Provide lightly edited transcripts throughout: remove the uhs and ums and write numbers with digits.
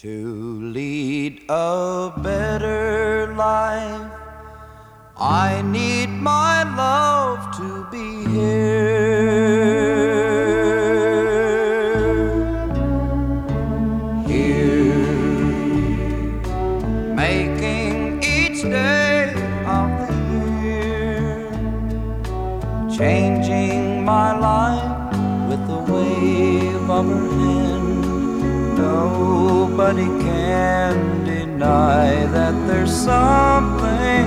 To lead a better life, I need my love to be here, making each day of the year, changing my life with the wave of her hand. Nobody can deny that there's something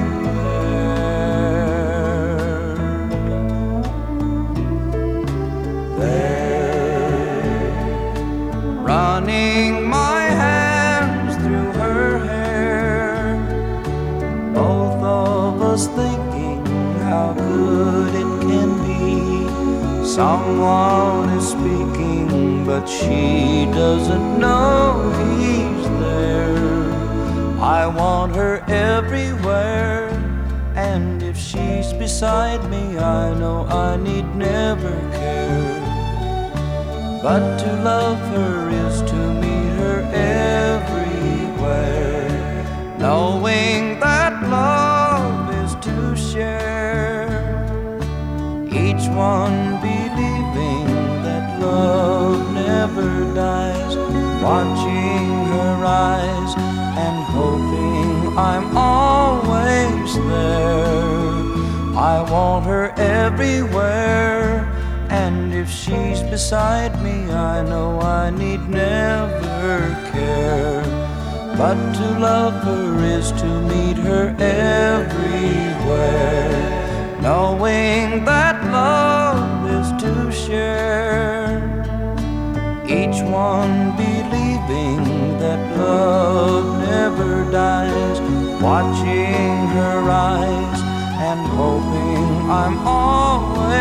there. Running my hands through her hair, both of us thinking how good it can be. Someone is speaking, but she doesn't know he's there. I want her everywhere, and if she's beside me, I know I need never care. But to love her is to meet her everywhere, knowing that love is to share, each one believing that love never dies, watching her eyes and hoping I'm always there. I want her everywhere, and if she's beside me, I know I need never care. But to love her is to meet her everywhere, knowing that love is to share, each one believing that love never dies, watching her eyes and hoping I'm always